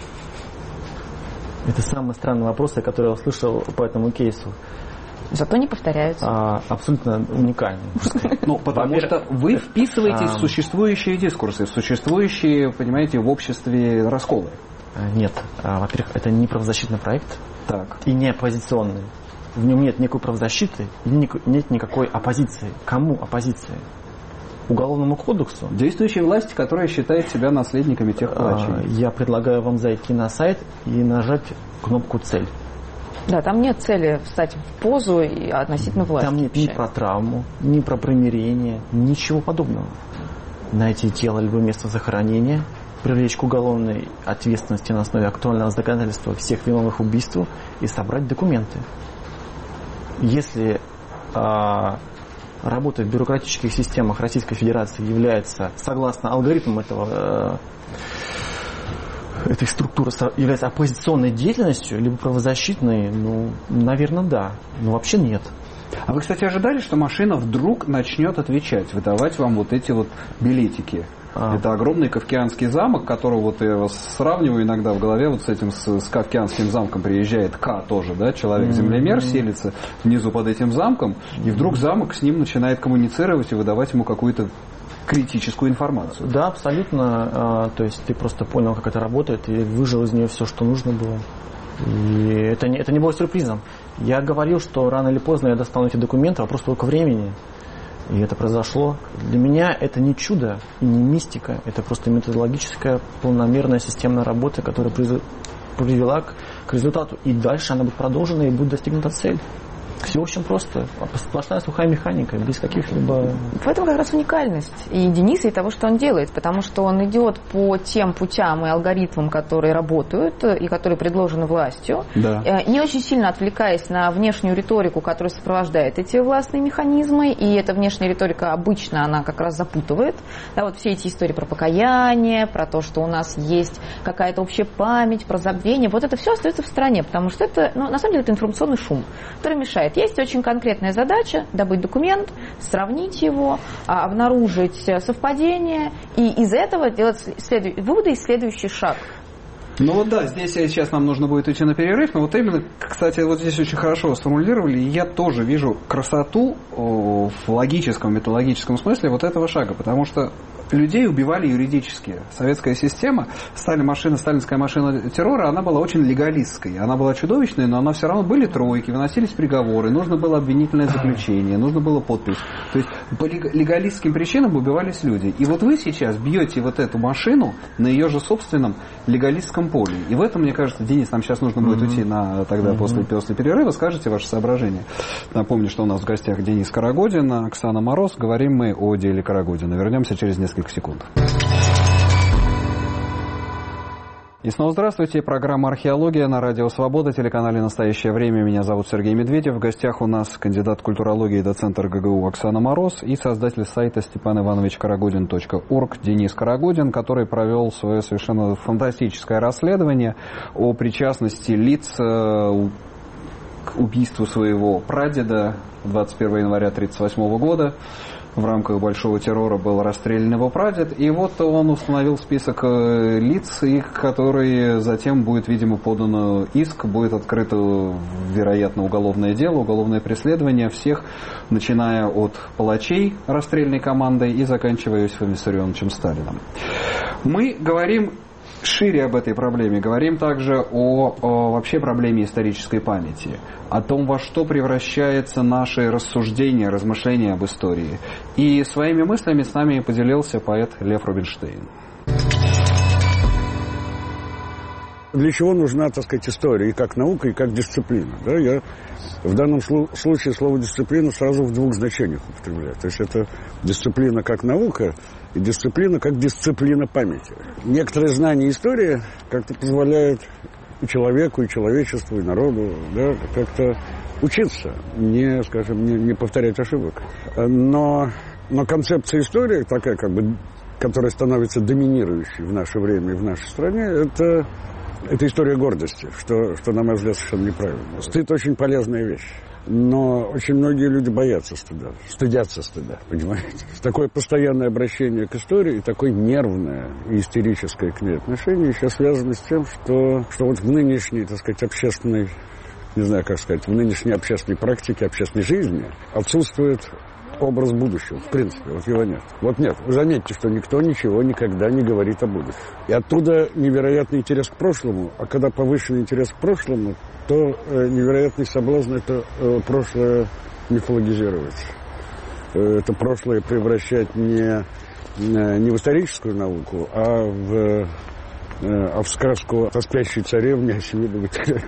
Это самый странный вопрос, который я услышал по этому кейсу. Зато не повторяются. Абсолютно уникальный. Потому что вы вписываетесь в существующие дискурсы, в существующие, понимаете, в обществе расколы. Нет. Во-первых, это не правозащитный проект. Так. И не оппозиционный. В нем нет никакой правозащиты, нет никакой оппозиции. Кому оппозиции? Уголовному кодексу? Действующей власти, которая считает себя наследниками тех палачей. Я предлагаю вам зайти на сайт и нажать кнопку «Цель». Да, там нет цели встать в позу и относительно власти. Там нет ни про травму, ни про примирение, ничего подобного. Найти тело либо место захоронения, привлечь к уголовной ответственности на основе актуального законодательства всех виновных в убийстве и собрать документы. Если работа в бюрократических системах Российской Федерации является, согласно алгоритмам этой структуры, является оппозиционной деятельностью, либо правозащитной, наверное, да. Но вообще нет. А вы, кстати, ожидали, что машина вдруг начнет отвечать, выдавать вам вот эти билетики? Это огромный Кавказский замок, которого я сравниваю иногда в голове с этим, с Кавказским замком приезжает тоже, человек-землемер селится внизу под этим замком, и вдруг замок с ним начинает коммуницировать и выдавать ему какую-то критическую информацию. Да, абсолютно. То есть ты просто понял, как это работает, и выжил из нее все, что нужно было. И это не было сюрпризом. Я говорил, что рано или поздно я достану эти документы, вопрос только времени. И это произошло. Для меня это не чудо и не мистика. Это просто методологическая, полномерная системная работа, которая привела к результату. И дальше она будет продолжена и будет достигнута цель. Все очень просто. Сплошная сухая механика, без каких-либо... В этом как раз уникальность и Дениса, и того, что он делает. Потому что он идет по тем путям и алгоритмам, которые работают и которые предложены властью, не очень сильно отвлекаясь на внешнюю риторику, которая сопровождает эти властные механизмы. И эта внешняя риторика обычно она как раз запутывает. Да, вот все эти истории про покаяние, про то, что у нас есть какая-то общая память, про забвение. Вот это все остается в стороне, потому что это, на самом деле, это информационный шум, который мешает. Есть очень конкретная задача – добыть документ, сравнить его, обнаружить совпадение и из этого делать выводы и следующий шаг. Ну вот да, здесь сейчас нам нужно будет идти на перерыв, но вот именно, кстати, вот здесь очень хорошо сформулировали, и я тоже вижу красоту в логическом, методологическом смысле вот этого шага, потому что людей убивали юридически. Советская система, сталинская машина террора, она была очень легалистской. Она была чудовищной, но она все равно были тройки, выносились приговоры, нужно было обвинительное заключение, нужно было подпись. То есть по легалистским причинам убивались люди. И вот вы сейчас бьете вот эту машину на ее же собственном легалистском поле. И в этом, мне кажется, Денис, нам сейчас нужно будет уйти тогда после перерыва. Скажите ваши соображения. Напомню, что у нас в гостях Денис Карагодин, Оксана Мороз. Говорим мы о деле Карагодина. Вернемся через несколько секунд. И снова здравствуйте. Программа «Археология» на Радио Свобода, телеканале «Настоящее время». Меня зовут Сергей Медведев. В гостях у нас кандидат культурологии, доцент РГГУ Оксана Мороз и создатель сайта stepanivanovichkaragодin.org Денис Карагодин, который провел свое совершенно фантастическое расследование о причастности лиц к убийству своего прадеда 21 января 1938 года. В рамках большого террора был расстрелян его прадед, и вот он установил список лиц, которые затем будет, видимо, подан иск, будет открыто, вероятно, уголовное дело, уголовное преследование всех, начиная от палачей расстрельной командой и заканчивая Иосифом Виссарионовичем Сталиным. Мы говорим шире об этой проблеме, говорим также о вообще проблеме исторической памяти, о том, во что превращаются наши рассуждения, размышления об истории. И своими мыслями с нами поделился поэт Лев Рубинштейн. Для чего нужна, так сказать, история и как наука, и как дисциплина? Да, я в данном случае слово «дисциплина» сразу в двух значениях употребляю. То есть это дисциплина как наука и дисциплина как дисциплина памяти. Некоторые знания истории как-то позволяют и человеку, и человечеству, и народу, да, как-то учиться, не повторять ошибок. Но концепция истории такая, которая становится доминирующей в наше время и в нашей стране, это история гордости, что, на мой взгляд, совершенно неправильно. Стыд очень полезная вещь. Но очень многие люди боятся стыда, стыдятся стыда, понимаете? Такое постоянное обращение к истории и такое нервное и истерическое к ней отношение еще связано с тем, что вот в нынешней, так сказать, общественной, не знаю, как сказать, в нынешней общественной практике, общественной жизни отсутствует образ будущего, в принципе, вот его нет. Вот нет. Вы заметьте, что никто ничего никогда не говорит о будущем. И оттуда невероятный интерес к прошлому, а когда повышенный интерес к прошлому, то невероятный соблазн это прошлое мифологизировать. Это прошлое превращать не в историческую науку, а в сказку о спящей царевне, о Семидовой и так далее.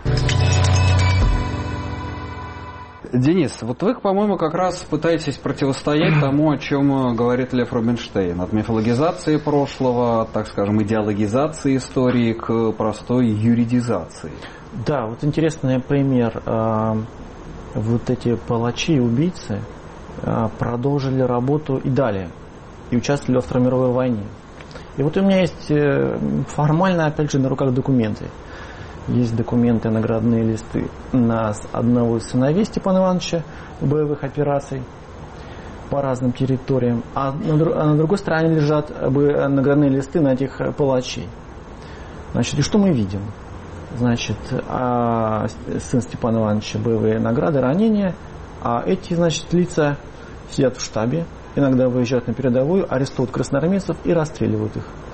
Денис, вот вы, по-моему, как раз пытаетесь противостоять тому, о чем говорит Лев Рубинштейн. От мифологизации прошлого, так скажем, идеологизации истории к простой юридизации. Да, вот интересный пример. Вот эти палачи и убийцы продолжили работу и далее. И участвовали во Второй мировой войне. И вот у меня есть формально, опять же, на руках документы. Есть документы, наградные листы на одного из сыновей Степана Ивановича боевых операций по разным территориям, а на другой стороне лежат наградные листы на этих палачей. Значит, и что мы видим? Значит, сын Степана Ивановича боевые награды, ранения, а эти, значит, лица сидят в штабе, иногда выезжают на передовую, арестуют красноармейцев и расстреливают их.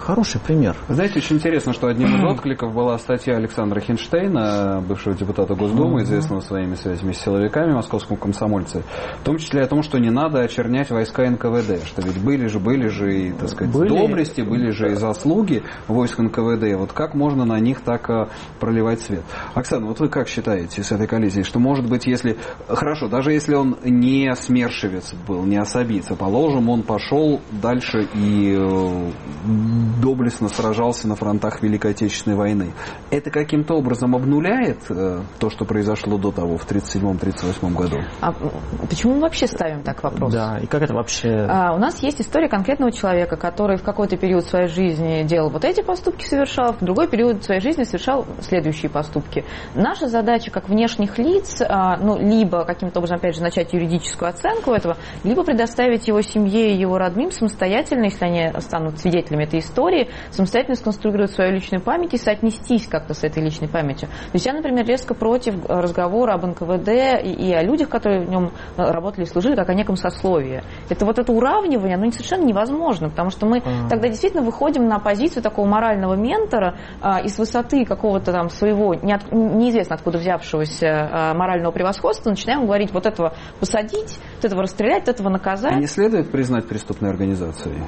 хороший пример. Знаете, очень интересно, что одним из откликов была статья Александра Хинштейна, бывшего депутата Госдумы, известного своими связями с силовиками, московскому комсомольце, в том числе о том, что не надо очернять войска НКВД, что ведь были же и, так сказать, доблести, были же и заслуги войск НКВД. Вот как можно на них так проливать свет? Оксана, вот вы как считаете с этой коллизией, что может быть, если... Хорошо, даже если он не смершевец был, не особица, положим, он пошел дальше и доблестно сражался на фронтах Великой Отечественной войны. Это каким-то образом обнуляет то, что произошло до того, в 1937-1938 году? А почему мы вообще ставим так вопрос? Да, и как это вообще... У нас есть история конкретного человека, который в какой-то период своей жизни делал вот эти поступки, совершал, в другой период своей жизни совершал следующие поступки. Наша задача как внешних лиц, либо каким-то образом, опять же, начать юридическую оценку этого, либо предоставить его семье и его родным самостоятельно, если они станут свидетелями этой истории, самостоятельно сконструировать свою личную память и соотнестись как-то с этой личной памятью. То есть я, например, резко против разговора об НКВД и о людях, которые в нем работали и служили, как о неком сословии. Это уравнивание, оно совершенно невозможно, потому что мы тогда действительно выходим на позицию такого морального ментора и с высоты какого-то там своего, неизвестно откуда взявшегося морального превосходства, начинаем говорить, вот этого посадить, вот этого расстрелять, вот этого наказать. И не следует признать преступной организацией?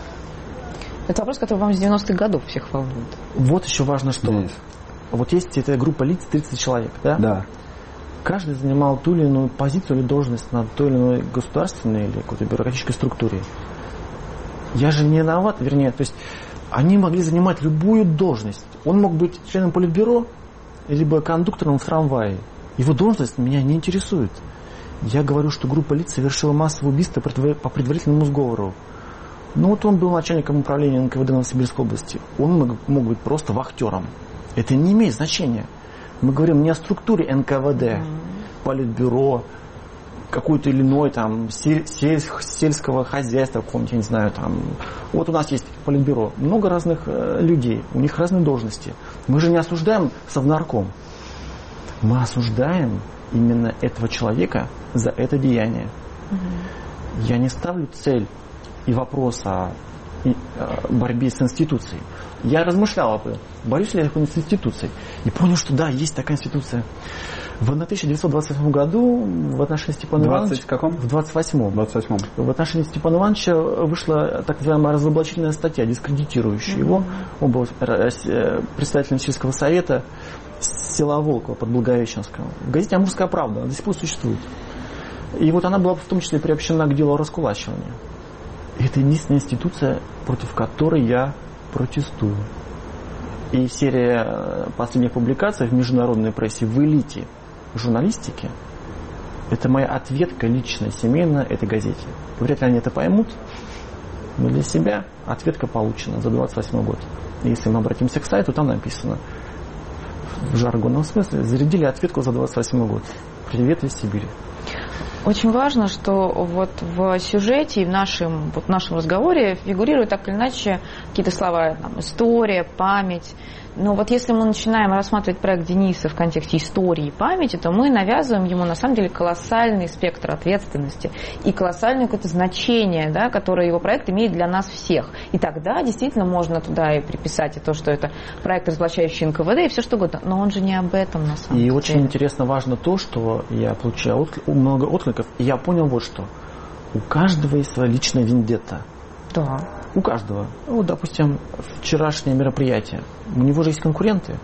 Это вопрос, который вам с 90-х годов всех волнует. Вот еще важно, что... Вот есть эта группа лиц, 30 человек, да? Да. Каждый занимал ту или иную позицию или должность на той или иной государственной или какой-то бюрократической структуре. Я же не виноват, вернее, то есть они могли занимать любую должность. Он мог быть членом политбюро, либо кондуктором в трамвае. Его должность меня не интересует. Я говорю, что группа лиц совершила массовое убийство по предварительному сговору. Ну вот он был начальником управления НКВД Новосибирской области. Он мог быть просто вахтером. Это не имеет значения. Мы говорим не о структуре НКВД, политбюро, какой-то или иной там сельского хозяйства, какого-нибудь, я не знаю, там. Вот у нас есть политбюро, много разных людей, у них разные должности. Мы же не осуждаем совнарком. Мы осуждаем именно этого человека за это деяние. Я не ставлю цель и вопрос о борьбе с институцией. Я размышлял об этом, борюсь ли я с институцией, и понял, что да, есть такая институция. В 1928 году в отношении Степана Ивановича... В каком? В 28-м. В отношении Степана Ивановича вышла так называемая разоблачительная статья, дискредитирующая его. Он был председателем сельского совета села Волково под Благовещенском. В газете «Амурская правда», она до сих пор существует. И вот она была в том числе приобщена к делу о раскулачивании. Это единственная институция, против которой я протестую. И серия последних публикаций в международной прессе, в элите журналистики, это моя ответка личная, семейная этой газете. Вряд ли они это поймут, но для себя ответка получена за 28 год. И если мы обратимся к сайту, там написано в жаргонном смысле: зарядили ответку за 28 год. Привет из Сибири. Очень важно, что вот в сюжете и в нашем разговоре фигурируют так или иначе какие-то слова, там, история, память. Но вот если мы начинаем рассматривать проект Дениса в контексте истории и памяти, то мы навязываем ему на самом деле колоссальный спектр ответственности и колоссальное какое-то значение, да, которое его проект имеет для нас всех. И тогда действительно можно туда и приписать и то, что это проект, разоблачающий НКВД, и все что угодно. Но он же не об этом на самом деле. И очень интересно, важно то, что я получаю много откликов, и я понял вот что. У каждого есть своя личная вендетта. Да. У каждого. Вот, допустим, вчерашнее мероприятие. У него же есть конкуренты.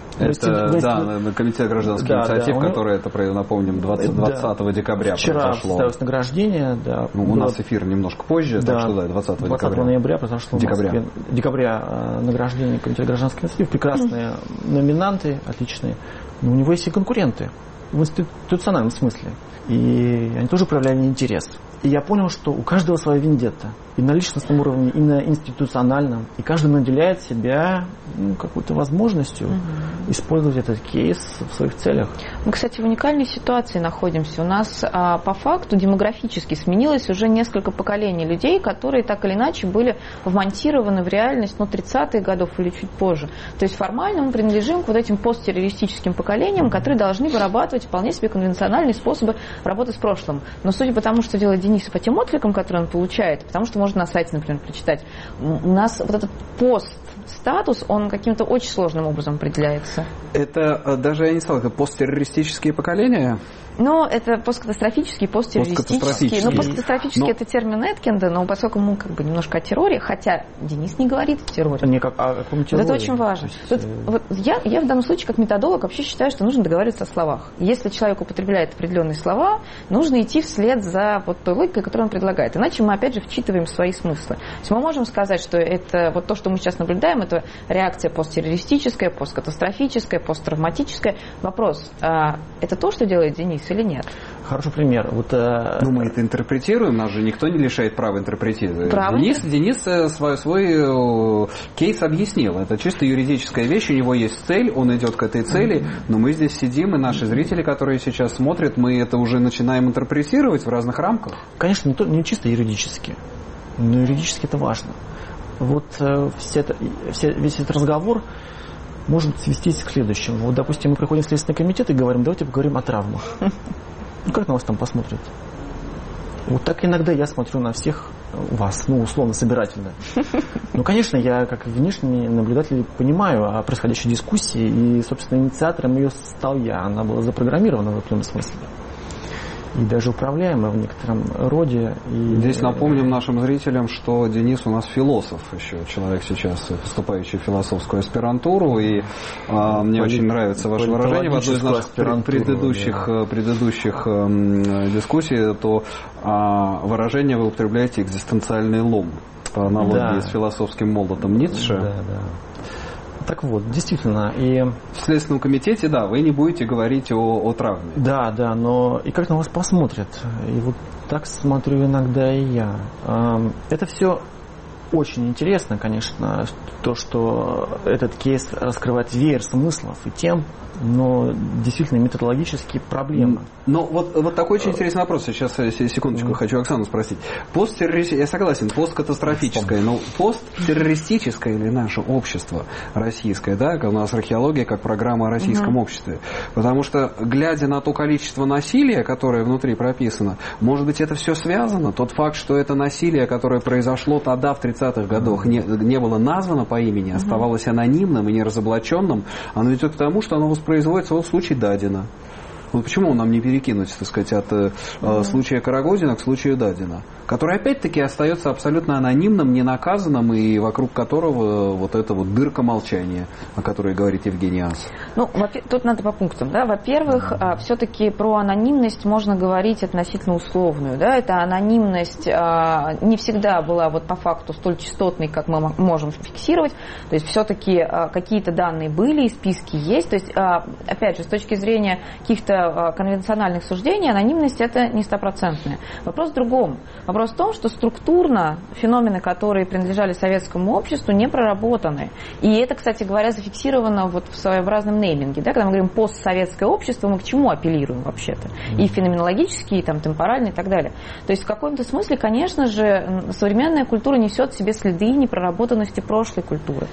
Это комитет гражданских инициатив, который, это, напомним, 20 декабря вчера произошло. Вчера состоялось награждение. Да, у нас эфир немножко позже, так что 20 ноября произошло в Москве. Декабря награждение комитета гражданских инициатив. Прекрасные номинанты, отличные. Но у него есть и конкуренты в институциональном смысле. И они тоже проявляли интерес. И я понял, что у каждого своя вендетта. И на личностном уровне, и на институциональном. И каждый наделяет себя какой-то возможностью использовать этот кейс в своих целях. Мы, кстати, в уникальной ситуации находимся. У нас по факту демографически сменилось уже несколько поколений людей, которые так или иначе были вмонтированы в реальность 30-х годов или чуть позже. То есть формально мы принадлежим к вот этим посттеррористическим поколениям, которые должны вырабатывать вполне себе конвенциональные способы работы с прошлым. Но судя по тому, что делает Денис Дениса по тем откликам, которые он получает, потому что можно на сайте, например, прочитать. У нас вот этот пост-статус, он каким-то очень сложным образом определяется. Это даже, я не сказал, это посттеррористические поколения? Но это посткатастрофический, посттеррористический. Ну, посткатастрофический это термин Эткинда, но поскольку мы как бы немножко о терроре, хотя Денис не говорит о терроре. Не как о каком терроре. Вот это очень важно. Вот я в данном случае, как методолог, вообще считаю, что нужно договариваться о словах. Если человек употребляет определенные слова, нужно идти вслед за вот той логикой, которую он предлагает. Иначе мы, опять же, вчитываем свои смыслы. То есть мы можем сказать, что это вот то, что мы сейчас наблюдаем, это реакция посттеррористическая, посткатастрофическая, посттравматическая. Вопрос, это то, что делает Денис, или нет? Хороший пример. Вот, мы это интерпретируем, нас же никто не лишает права интерпретировать. Денис свой кейс объяснил. Это чисто юридическая вещь, у него есть цель, он идет к этой цели, но мы здесь сидим, и наши зрители, которые сейчас смотрят, мы это уже начинаем интерпретировать в разных рамках. Конечно, не чисто юридически, но юридически это важно. Вот весь этот разговор может свестись к следующему. Вот, допустим, мы приходим в Следственный комитет и говорим, давайте поговорим о травмах. Ну, как на вас там посмотрят? Вот так иногда я смотрю на всех вас, ну, условно, собирательно. Ну, конечно, я, как внешний наблюдатель, понимаю о происходящей дискуссии, и, собственно, инициатором ее стал я. Она была запрограммирована в определенном смысле. И даже управляемая в некотором роде. И... Здесь напомним нашим зрителям, что Денис у нас философ еще, человек сейчас поступающий в философскую аспирантуру, и мне очень нравится ваше выражение в одной из наших предыдущих дискуссий, то выражение вы употребляете экзистенциальный лом, по аналогии с философским молотом Ницше. Да. Так вот, действительно, и... В Следственном комитете, да, вы не будете говорить о травме. Да, но и как на вас посмотрят. И вот так смотрю иногда и я. Это все очень интересно, конечно, то, что этот кейс раскрывает веер смыслов и тем, но действительно методологически проблема. Но вот такой очень интересный вопрос. Сейчас, секундочку, хочу Оксану спросить. Я согласен, посткатастрофическое, но посттеррористическое ли наше общество российское, да, у нас археология как программа о российском обществе. Потому что, глядя на то количество насилия, которое внутри прописано, может быть, это все связано? Тот факт, что это насилие, которое произошло тогда, в 30-х годах, не было названо по имени, оставалось анонимным и неразоблаченным, оно ведет к тому, что оно воспроизводится в случае Дадина. Вот почему нам не перекинуть, так сказать, от случая Карагозина к случаю Дадина, который опять-таки остается абсолютно анонимным, ненаказанным, и вокруг которого вот эта вот дырка молчания, о которой говорит Евгений Ас. Ну, тут надо по пунктам. Да? Во-первых, все-таки про анонимность можно говорить относительно условную. Да? Эта анонимность не всегда была вот по факту столь частотной, как мы можем фиксировать. То есть все-таки какие-то данные были, и списки есть. То есть, опять же, с точки зрения каких-то конвенциональных суждений, анонимность это не стопроцентная. Вопрос в другом. Вопрос в том, что структурно феномены, которые принадлежали советскому обществу, не проработаны. И это, кстати говоря, зафиксировано вот в своеобразном нейминге. Да? Когда мы говорим постсоветское общество, мы к чему апеллируем вообще-то? И феноменологически, и там, темпорально, и так далее. То есть в каком-то смысле, конечно же, современная культура несет в себе следы непроработанности прошлой культуры.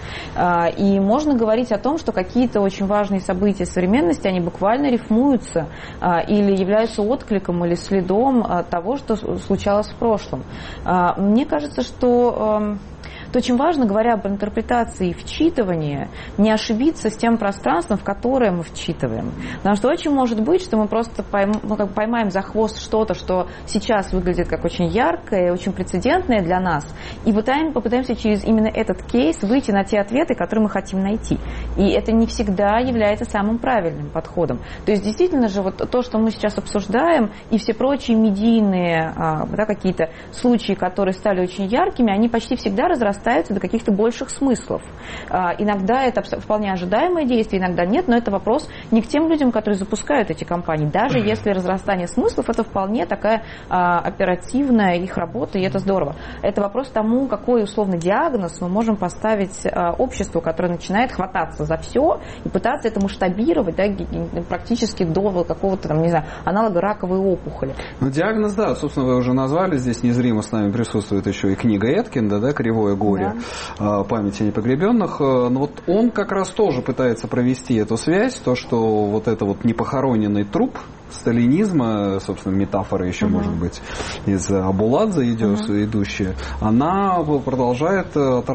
И можно говорить о том, что какие-то очень важные события современности, они буквально рифмуются или являются откликом или следом того, что случалось в прошлом. Мне кажется, что то очень важно, говоря об интерпретации и вчитывании, не ошибиться с тем пространством, в которое мы вчитываем. Потому что очень может быть, что мы просто поймаем за хвост что-то, что сейчас выглядит как очень яркое, очень прецедентное для нас, и попытаемся через именно этот кейс выйти на те ответы, которые мы хотим найти. И это не всегда является самым правильным подходом. То есть действительно же вот то, что мы сейчас обсуждаем, и все прочие медийные какие-то случаи, которые стали очень яркими, они почти всегда разрастаются до каких-то больших смыслов. Иногда это вполне ожидаемое действие, иногда нет, но это вопрос не к тем людям, которые запускают эти кампании. Даже если разрастание смыслов, это вполне такая оперативная их работа, и это здорово. Это вопрос тому, какой условно диагноз мы можем поставить обществу, которое начинает хвататься за все и пытаться это масштабировать, да, практически до какого-то, там, не знаю, аналога раковой опухоли. Ну, диагноз, да, собственно, вы уже назвали, здесь незримо с нами присутствует еще и книга Эткинда, да, «Кривое горе», памяти непогребенных. Но вот он как раз тоже пытается провести эту связь, то, что вот это вот непохороненный труп, сталинизма, собственно, метафора еще, может быть, из Абуладзе идущая, она продолжает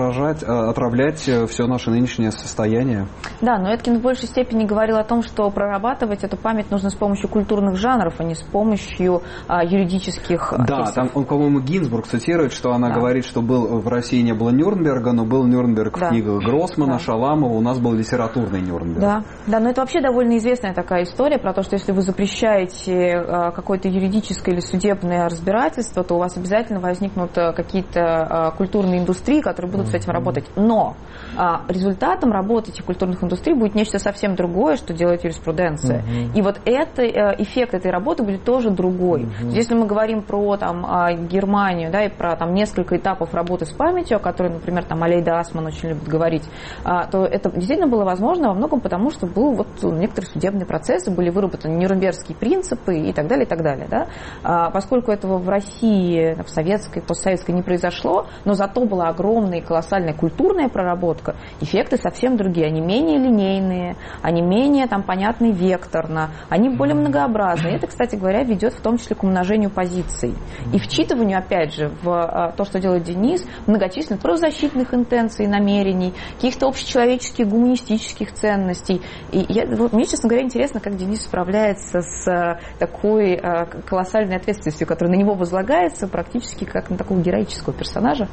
отравлять все наше нынешнее состояние. Да, но Эткин в большей степени говорил о том, что прорабатывать эту память нужно с помощью культурных жанров, а не с помощью юридических Да, кейсов. там, он, по-моему, Гинзбург цитирует, что она говорит, что в России не было Нюрнберга, но был Нюрнберг в книгах Гроссмана, Шаламова, у нас был литературный Нюрнберг. Да, но это вообще довольно известная такая история про то, что если вы запрещаете какое-то юридическое или судебное разбирательство, то у вас обязательно возникнут какие-то культурные индустрии, которые будут с этим работать. Но результатом работы этих культурных индустрий будет нечто совсем другое, что делает юриспруденция. И вот эффект этой работы будет тоже другой. Если мы говорим про Германию, да, и про несколько этапов работы с памятью, о которой, например, Алейда Асман очень любит говорить, то это действительно было возможно во многом потому, что был некоторые судебные процессы, были выработаны нюрнбергские принципы и так далее, и так далее. Да? Поскольку этого в России, в советской, постсоветской не произошло, но зато была огромная и колоссальная культурная проработка, эффекты совсем другие. Они менее линейные, они менее понятны векторно, они более многообразны. И это, кстати говоря, ведет в том числе к умножению позиций. И вчитыванию, опять же, в то, что делает Денис, многочисленных правозащитных интенций, намерений, каких-то общечеловеческих, гуманистических ценностей. И мне, честно говоря, интересно, как Денис справляется с такой колоссальной ответственностью, которая на него возлагается практически как на такого героического персонажа.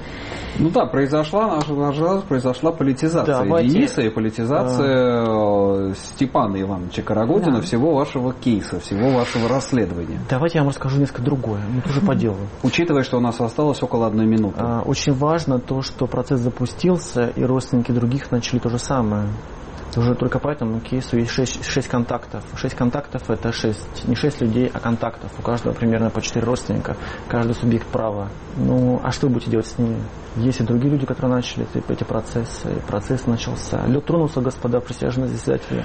Произошла политизация Дениса и политизация Степана Ивановича Карагодина, всего вашего кейса, всего вашего расследования. Давайте я вам расскажу несколько другое, тоже по делу. Учитывая, что у нас осталось около 1 минуты. Очень важно то, что процесс запустился, и родственники других начали то же самое. Уже только по этому кейсу есть 6 контактов. 6 контактов – это не 6 людей, а контактов. У каждого примерно по 4 родственника, каждый субъект права. А что вы будете делать с ними? Есть и другие люди, которые начали эти процессы. Процесс начался. Лед тронулся, господа присяжные заседатели.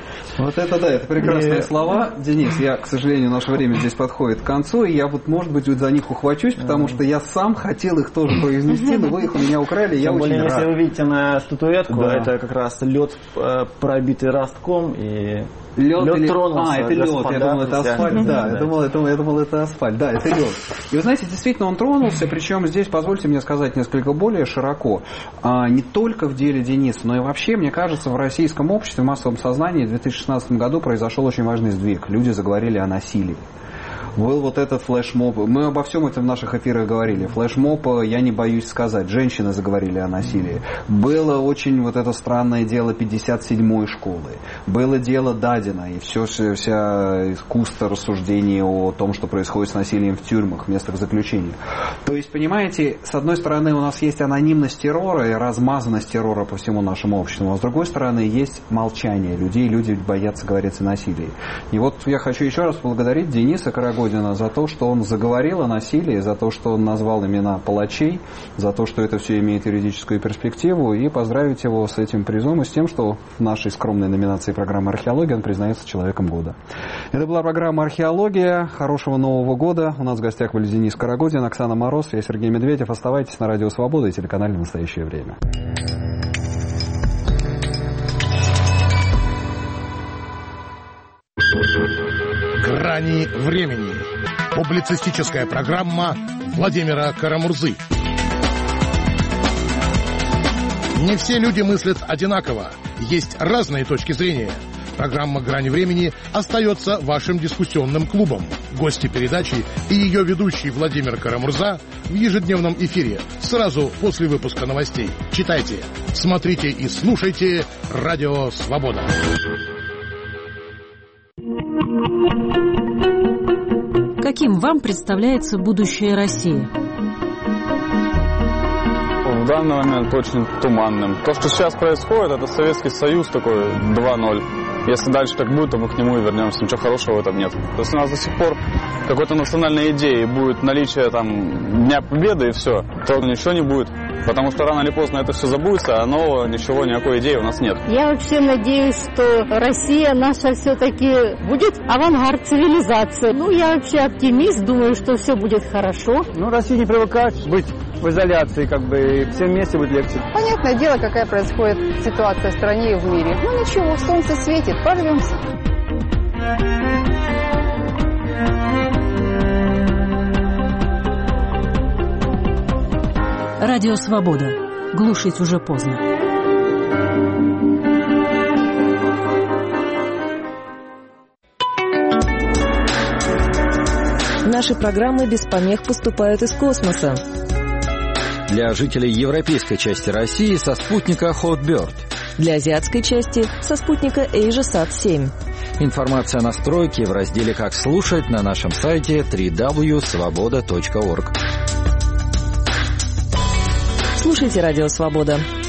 Это прекрасные слова. Денис, к сожалению, наше время здесь подходит к концу, и я может быть, за них ухвачусь, потому что я сам хотел их тоже произнести, но вы их у меня украли, я очень рад. Если вы видите на статуэтку, это как раз лед, пробитый ростком, и лед тронулся. Это лед, я думал, это асфальт. Да, я думал, это асфальт. Да, это лед. И вы знаете, действительно, он тронулся, причем здесь, позвольте мне сказать несколько более широко, не только в деле Дениса, но и вообще, мне кажется, в российском обществе, в массовом сознании в 2016 году произошел очень важный сдвиг. Люди заговорили о насилии. Был этот флешмоб. Мы обо всем этом в наших эфирах говорили. Флешмоб, я не боюсь сказать. Женщины заговорили о насилии. Было очень это странное дело 57-й школы. Было дело Дадина и вся искусство рассуждений о том, что происходит с насилием в тюрьмах, в местах заключения. То есть, понимаете, с одной стороны у нас есть анонимность террора и размазанность террора по всему нашему обществу, а с другой стороны есть молчание людей, люди боятся говорить о насилии. И я хочу еще раз поблагодарить Дениса Карагодина за то, что он заговорил о насилии, за то, что он назвал имена палачей, за то, что это все имеет юридическую перспективу, и поздравить его с этим призом и с тем, что в нашей скромной номинации программы «Археология» он признается человеком года. Это была программа «Археология». Хорошего Нового года. У нас в гостях были Денис Карагодин, Оксана Мороз, я Сергей Медведев. Оставайтесь на Радио Свобода и телеканале «Настоящее время». «Грани времени». Публицистическая программа Владимира Карамурзы. Не все люди мыслят одинаково. Есть разные точки зрения. Программа «Грани времени» остается вашим дискуссионным клубом. Гости передачи и ее ведущий Владимир Карамурза в ежедневном эфире сразу после выпуска новостей. Читайте, смотрите и слушайте «Радио Свобода». Каким вам представляется будущее России? В данный момент очень туманным. То, что сейчас происходит, это Советский Союз такой 2.0. Если дальше так будет, то мы к нему и вернемся. Ничего хорошего в этом нет. То есть у нас до сих пор какой-то национальной идеи будет наличие Дня Победы и все, то ничего не будет. Потому что рано или поздно это все забудется, а нового никакой идеи у нас нет. Я вообще надеюсь, что Россия наша все-таки будет авангард цивилизации. Я вообще оптимист, думаю, что все будет хорошо. Россия не привыкает быть в изоляции, и всем вместе будет легче. Понятное дело, какая происходит ситуация в стране и в мире. Ничего, солнце светит, порвемся. Радио «Свобода». Глушить уже поздно. Наши программы без помех поступают из космоса. Для жителей европейской части России со спутника Hotbird. Для азиатской части со спутника AsiaSat-7. Информация о настройке в разделе «Как слушать» на нашем сайте www.svoboda.org. Слушайте «Радио Свобода».